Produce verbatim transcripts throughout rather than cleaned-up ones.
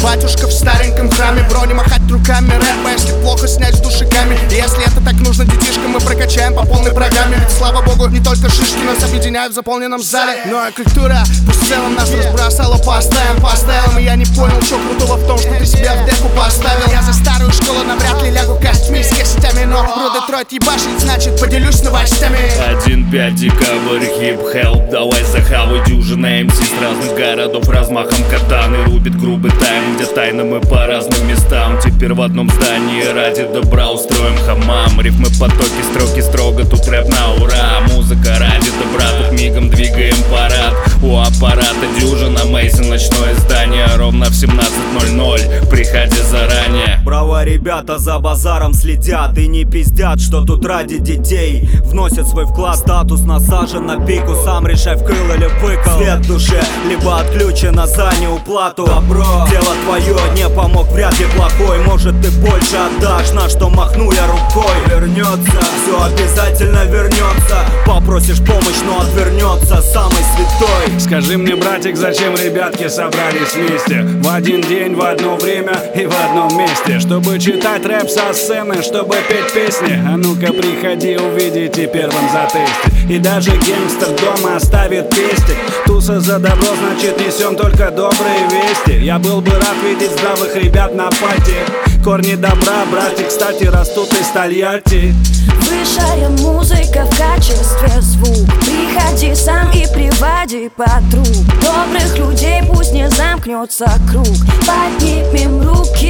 батюшка в стареньком храме. Брони махать руками рэпа, если плохо снять с души камень. И если это так нужно детишкам, мы прокачаем по полной программе. Ведь слава богу, не только шишки нас объединяют в заполненном зале, но и культура пусть в целом нас разбросала по оставим, по оставим. И я не понял, что крутого в том, что ты себя в деку поставил. Я за старую школу навряд ли лягу костьми с костями, но про Детройт ебашить, значит поделюсь новостями. Один пять декабрь, хип-хелп, давай захавай дюжина эм си с разных городов размахом катаны. Рубит грубый тайм, где тайно мы по разным местам. Теперь в одном здании ради добра устроим хамам. Рифмы, потоки, строки строго, тут рэп на ура. Музыка ради добра, тут мигом двигаем парад. У аппарата дюжина, Мейсон, ночное здание. Ровно в семнадцать ноль ноль, приходи заранее. Браво, ребята за базаром следят и не пиздят, что тут ради детей. Вносят свой вклад, статус насажен на пику. Сам решай, вкрыл или выкол. Свет в душе, либо отключено за неуплату. Добро, дело твое, не помог, вряд ли плохой. Может ты больше отдашь, на что махну я рукой. Вернется, все обязательно вернется. Попросишь помощь, но отвернется самый святой. Скажи мне, братик, зачем ребятки собрались вместе в один день, в одно время и в одном месте? Чтобы читать рэп со сцены, чтобы петь песни. А ну-ка приходи, увидите первым затесте. И даже гангстер дома оставит пестик. Туса за добро, значит несем только добрые вести. Я был бы рад видеть здравых ребят на пати. Корни добра, братик, кстати, растут из Тольятти. Высшая музыка в качестве звук. Приходи сам и приводи подруг. Добрых людей пусть не замкнется круг. Поднимем руки.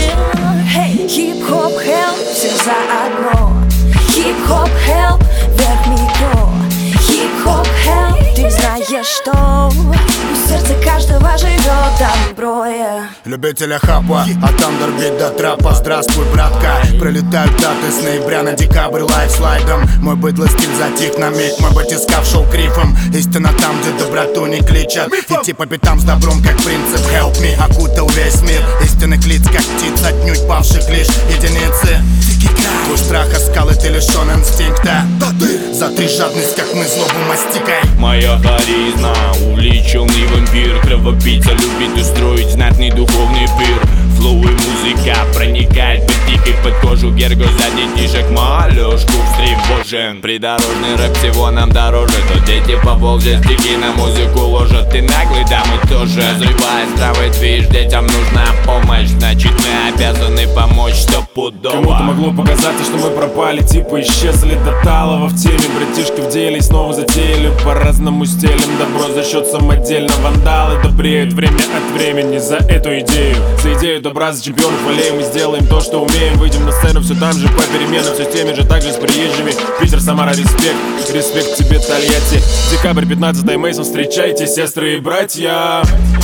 Hey, хип-хоп, хелп, все заодно. Хип-хоп, хелп, вверх микро. Хип-хоп, хелп, ты знаешь что? В сердце каждого живет добро, yeah. Любителя хапа, от андербит до трапа. Здравствуй, братка. Пролетают даты с ноября на декабрь лайфслайдом. Мой быдлый стиль затих на миг. Мой батискаф шел крифом. Истина там, где доброту не кличат. Идти по пятам с добром, как принцип help me. Окутал весь мир истинных лиц, как птиц, отнюдь павших лишь единицы. Твой страх скалы, ты лишен инстинкта. Затри жадность, как мы злобу мастикой. Моя харизма, увлеченный вампир. Кровопийца любит устроить знатный духовный пир. Флоу и музыка проникает пятикой под кожу. Герго за детишек малюшку встревожен. Придорожный рэп всего нам дороже. То дети по Волге стихи на музыку ложат. Ты наглый, да мы тоже. Разрывая здравый движ, детям нужна помощь. Значит мы обязаны помочь стопудово. Кому-то могло показаться, что мы пропали, типа исчезли до талого в теме. Братишки в деле и снова затеяли. По-разному стелим добро за счет самодельно. Вандалы добреют время от времени за эту идею. За идею добра, за чемпионов валеем. Мы сделаем то, что умеем. Выйдем на сцену все там же по переменам. Все с теми же, также с приезжими. Питер, Самара, респект. Респект тебе, Тольятти. Декабрь, пятнадцатое, Мейсон, встречайте, сестры и братья.